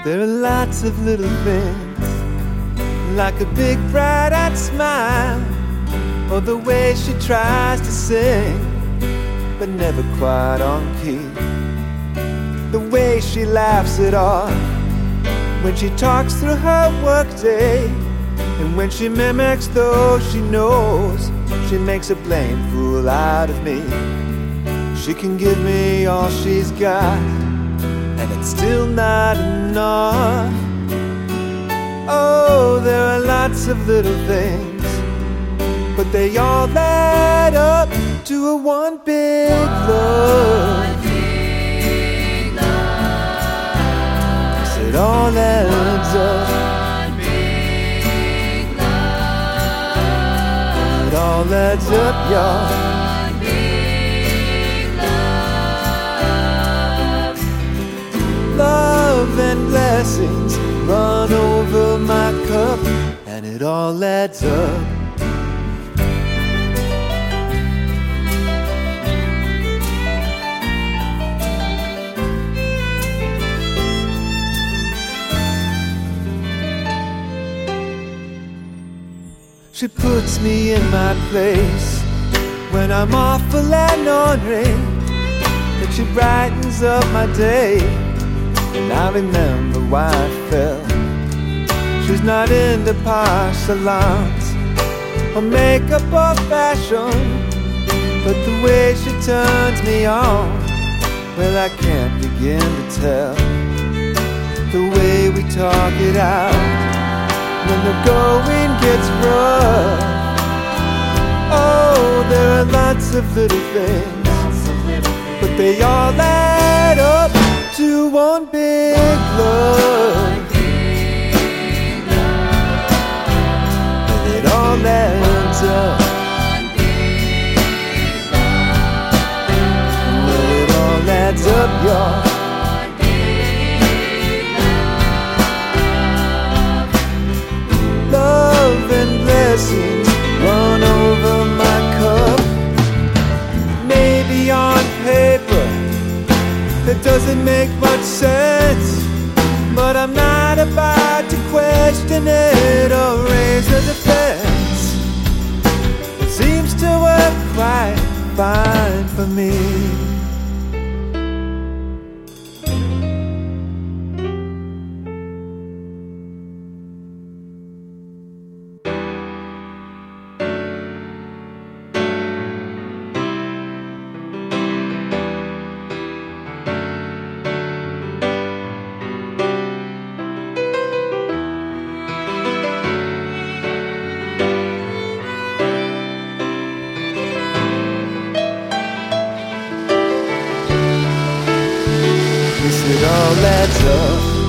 There are lots of little things, like a big bright-eyed smile, or the way she tries to sing, but never quite on key. The way she laughs it off when she talks through her workday, and when she mimics those she knows, she makes a blame fool out of me. She can give me all she's got, and it's still not enough. Oh, there are lots of little things, but they all add up to a one big love. Yes, it all adds up. It all adds up, y'all. Love and blessings run over my cup, and it all adds up. She puts me in my place when I'm awful and ornery, and she brightens up my day. And I remember why I fell. She's not into posh salons or makeup or fashion, but the way she turns me on, well, I can't begin to tell. The way we talk it out when the going gets rough. Oh, there are lots of little things, but they all add up to one big love. And it all adds up. Well, it all adds up, y'all. Love and blessings run over my cup. Maybe on paper that doesn't make much sense, but I'm not about to question it or raise a defense. It seems to work quite fine for me. It all adds up.